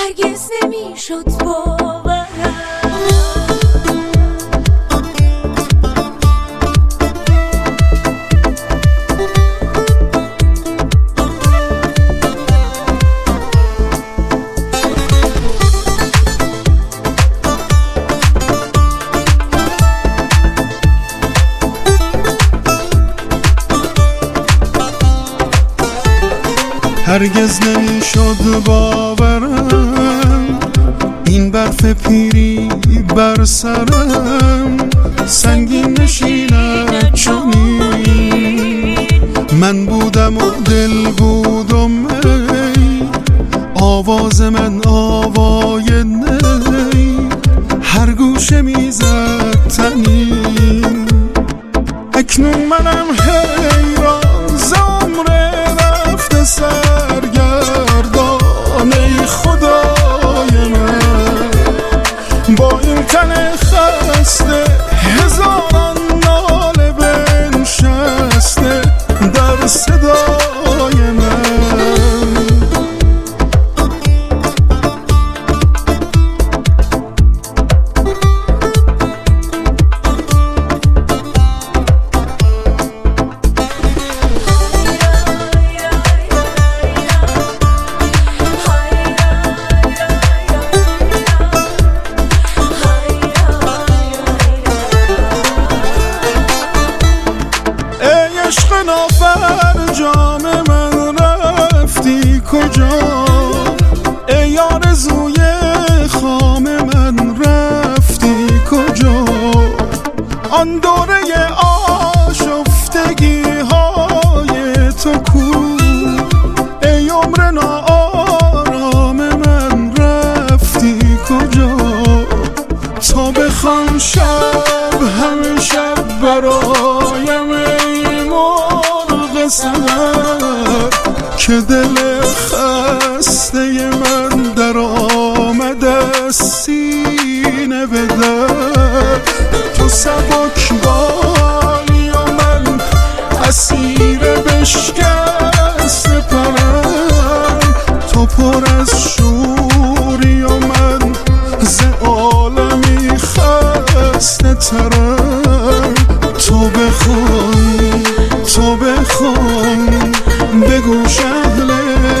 هرگز نمیشد باورم. هرگز نمیشد باورم این برف پیری بر سرم سنگین نشیند چنین. من بودم و دل بودم ای آواز من آوای نی هر گوشه میزد تنین. اکنون منم حیران زمره رفته سرگردان ای خدای من با این تن خسته هزاران ناله بنشسته در صدای من. عشق نافر جام من رفتی کجا ای آرزوی خام من رفتی کجا. آن دوره آشفتگی های تو کو ای عمر ناآرام من رفتی کجا. تا بخوام شب همه شب برایم سهر که دل خسته من در آمد از سینه به در. تو سبک بالی و من اسیر بشکست پرم تو پر از شوری و من ز عالمی خسته ترم. تو بخون بگوش اهل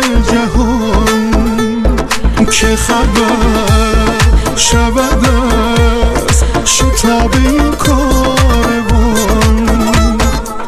جهان که خبر شود از شتاب این کاروان.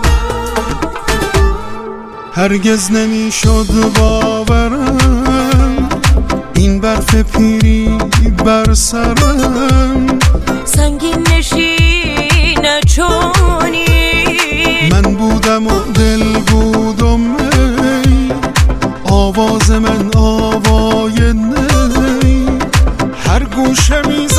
هرگز نمیشد باورم این برف پیری بر سرم سنگین نشینه چونی. من بودم و دل بودم ای آواز من آوای نی هر گوشه می